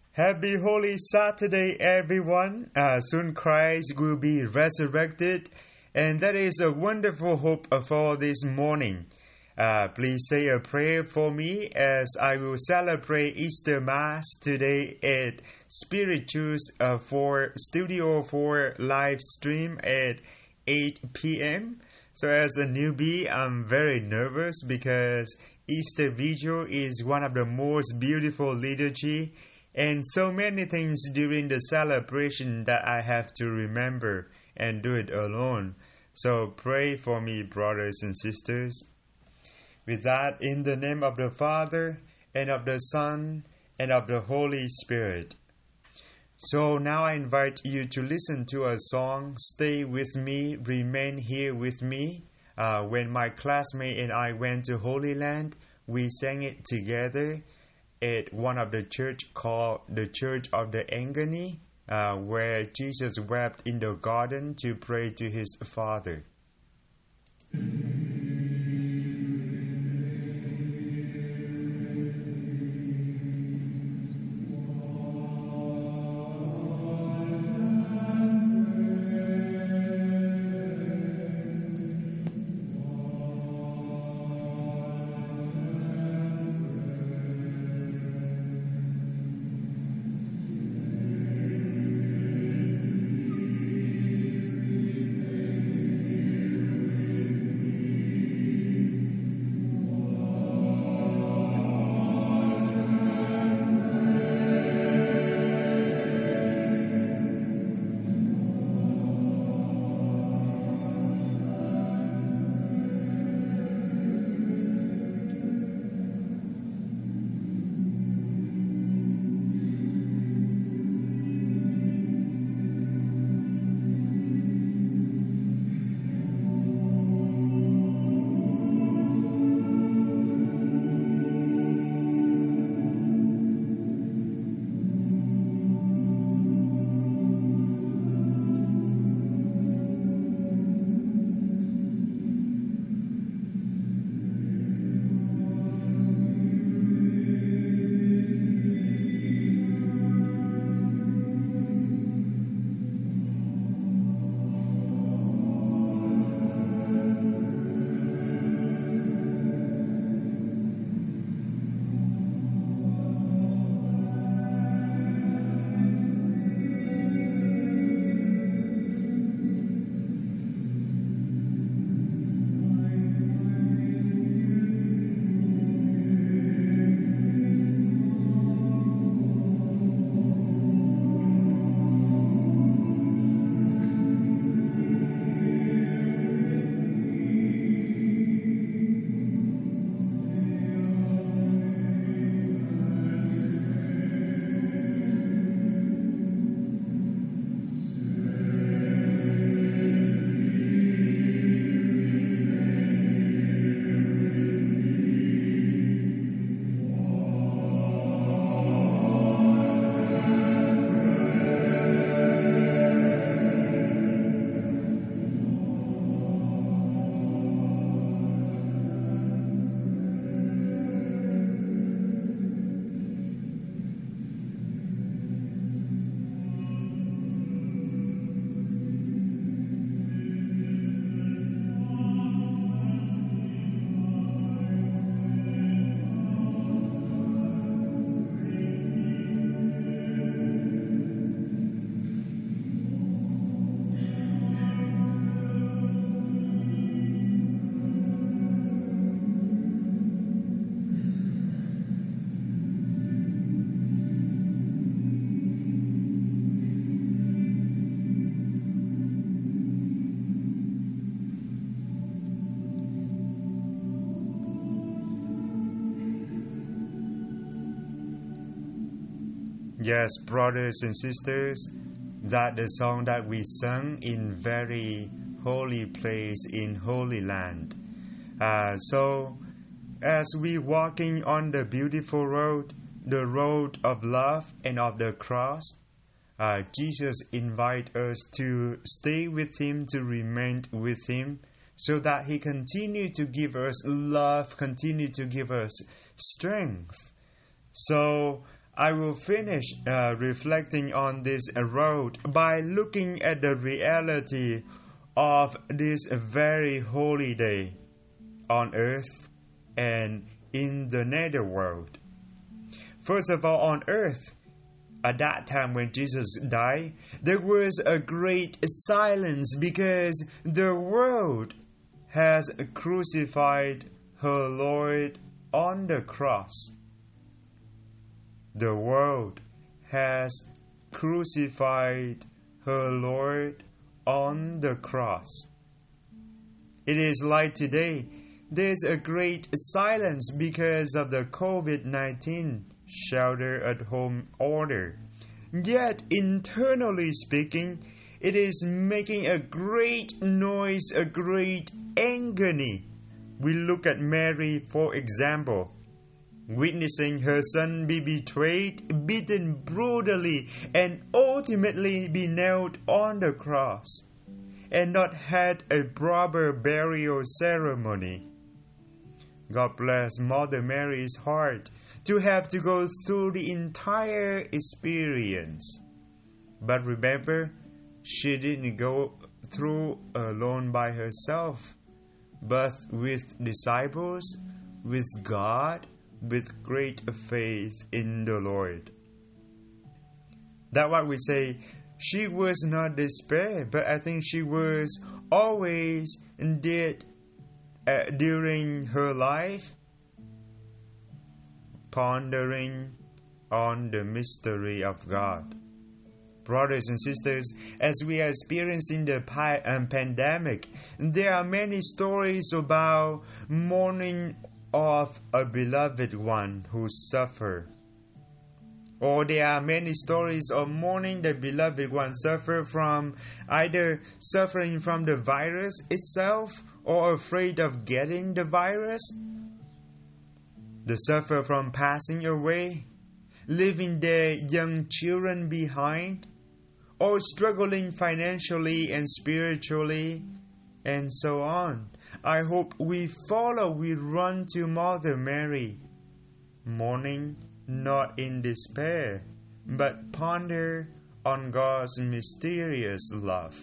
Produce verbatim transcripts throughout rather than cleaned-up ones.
Happy Holy Saturday, everyone. Uh, soon Christ will be resurrected, and that is a wonderful hope for this morning. Uh, please say a prayer for me as I will celebrate Easter Mass today at Spiritus uh, for Studio for live stream at eight p.m. So as a newbie, I'm very nervous because Easter Vigil is one of the most beautiful liturgy and so many things during the celebration that I have to remember and do it alone. So pray for me, brothers and sisters. With that, in the name of the Father, and of the Son, and of the Holy Spirit. So now I invite you to listen to a song, Stay With Me, Remain Here With Me. Uh, when my classmate and I went to Holy Land, we sang it together at one of the church called the Church of the Angani, uh, where Jesus wept in the garden to pray to his Father. Yes, brothers and sisters, that the song that we sung in very holy place in Holy Land. Uh, so, as we walking on the beautiful road, the road of love and of the cross, uh, Jesus invite us to stay with Him, to remain with Him, so that He continue to give us love, continue to give us strength. So, I will finish uh, reflecting on this road by looking at the reality of this very holy day on earth and in the netherworld. First of all, on earth, at that time when Jesus died, there was a great silence because the world has crucified her Lord on the cross. The world has crucified her Lord on the cross. It is like today, there's a great silence because of the covid nineteen shelter at home order. Yet, internally speaking, it is making a great noise, a great agony. We look at Mary, for example, witnessing her son be betrayed, beaten brutally, and ultimately be nailed on the cross, and not had a proper burial ceremony. God bless Mother Mary's heart to have to go through the entire experience. But remember, she didn't go through alone by herself, but with disciples, with God, with great faith in the Lord. That's why we say she was not despair, but I think she was always did uh, during her life pondering on the mystery of God. Brothers and sisters, as we are experiencing the pi- um, pandemic, there are many stories about mourning of a beloved one who suffered. Or there are many stories of mourning the beloved one suffer from either suffering from the virus itself or afraid of getting the virus. They suffer from passing away, leaving their young children behind, or struggling financially and spiritually, and so on. I hope we follow, we run to Mother Mary, mourning not in despair, but ponder on God's mysterious love.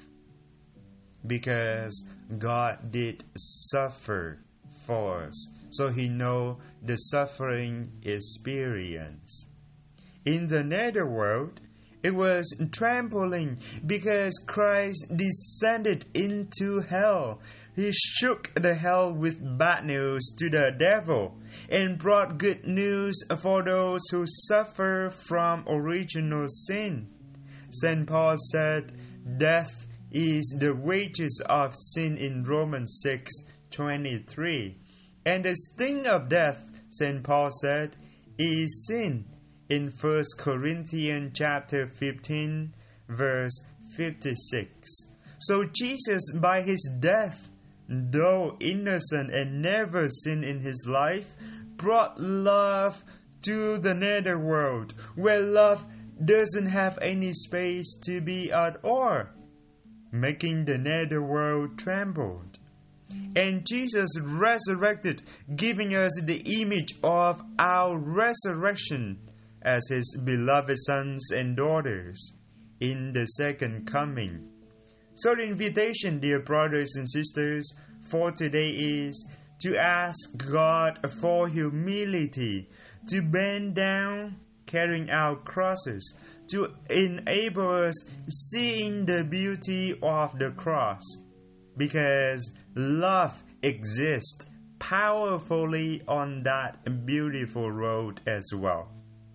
Because God did suffer for us, so He knows the suffering experience. In the netherworld, it was trampling because Christ descended into hell. He shook the hell with bad news to the devil and brought good news for those who suffer from original sin. Saint Paul said, "Death is the wages of sin" in Romans six twenty-three. And the sting of death, Saint Paul said, is sin in First Corinthians chapter fifteen, verse fifty-six. So Jesus, by His death, though innocent and never sinned in His life, brought love to the netherworld, where love doesn't have any space to be at all, making the netherworld tremble. And Jesus resurrected, giving us the image of our resurrection as His beloved sons and daughters in the second coming. So the invitation, dear brothers and sisters, for today is to ask God for humility, to bend down, carrying our crosses, to enable us seeing the beauty of the cross, because love exists powerfully on that beautiful road as well.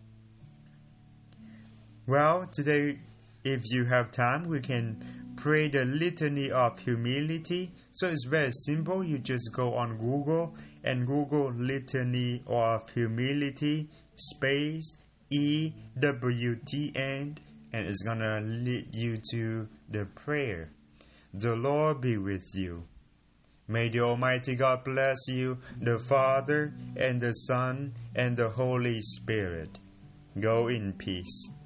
Well, today, if you have time, we can pray the litany of humility. So it's very simple. You just go on Google and Google litany of humility space E W T N, and it's gonna lead you to the prayer. The Lord be with you. May the Almighty God bless you, the Father and the Son and the Holy Spirit. Go in peace.